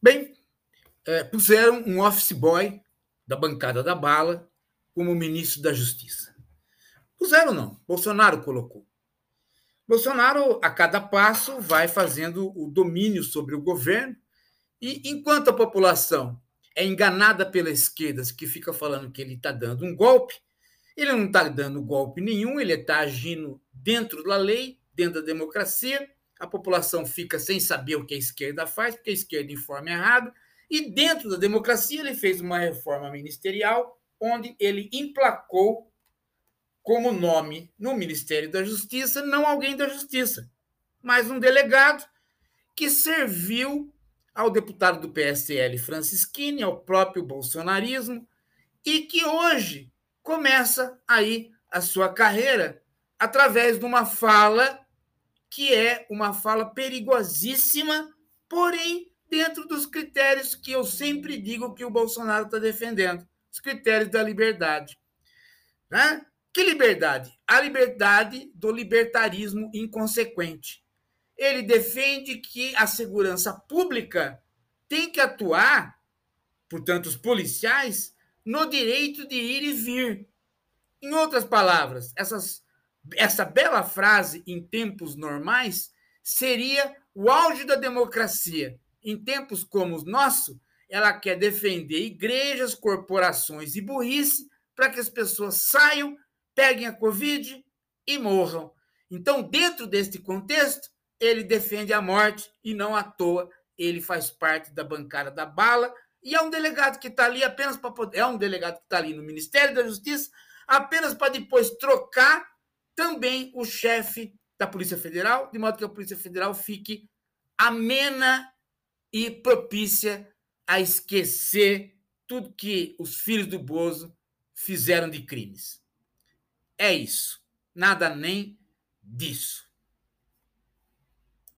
Bem, puseram um office boy da bancada da bala como ministro da Justiça. Puseram não, Bolsonaro colocou. Bolsonaro, a cada passo, vai fazendo o domínio sobre o governo e, enquanto a população é enganada pela esquerda, que fica falando que ele está dando um golpe, ele não está dando golpe nenhum, ele está agindo dentro da lei, dentro da democracia, a população fica sem saber o que a esquerda faz, porque a esquerda informa errado, e dentro da democracia ele fez uma reforma ministerial, onde ele emplacou como nome no Ministério da Justiça, não alguém da Justiça, mas um delegado que serviu ao deputado do PSL Francisquini, ao próprio bolsonarismo, e que hoje começa aí a sua carreira através de uma fala que é uma fala perigosíssima, porém dentro dos critérios que eu sempre digo que o Bolsonaro está defendendo, os critérios da liberdade. Né? Que liberdade? A liberdade do libertarismo inconsequente. Ele defende que a segurança pública tem que atuar, portanto, os policiais, no direito de ir e vir. Em outras palavras, essa bela frase, em tempos normais, seria o auge da democracia. Em tempos como o nosso, ela quer defender igrejas, corporações e burrice para que as pessoas saiam, peguem a Covid e morram. Então, dentro deste contexto, ele defende a morte e não à toa ele faz parte da bancada da bala e é um delegado que está ali apenas para poder. É um delegado que está ali no Ministério da Justiça apenas para depois trocar também o chefe da Polícia Federal, de modo que a Polícia Federal fique amena e propícia a esquecer tudo que os filhos do Bozo fizeram de crimes. É isso. Nada nem disso.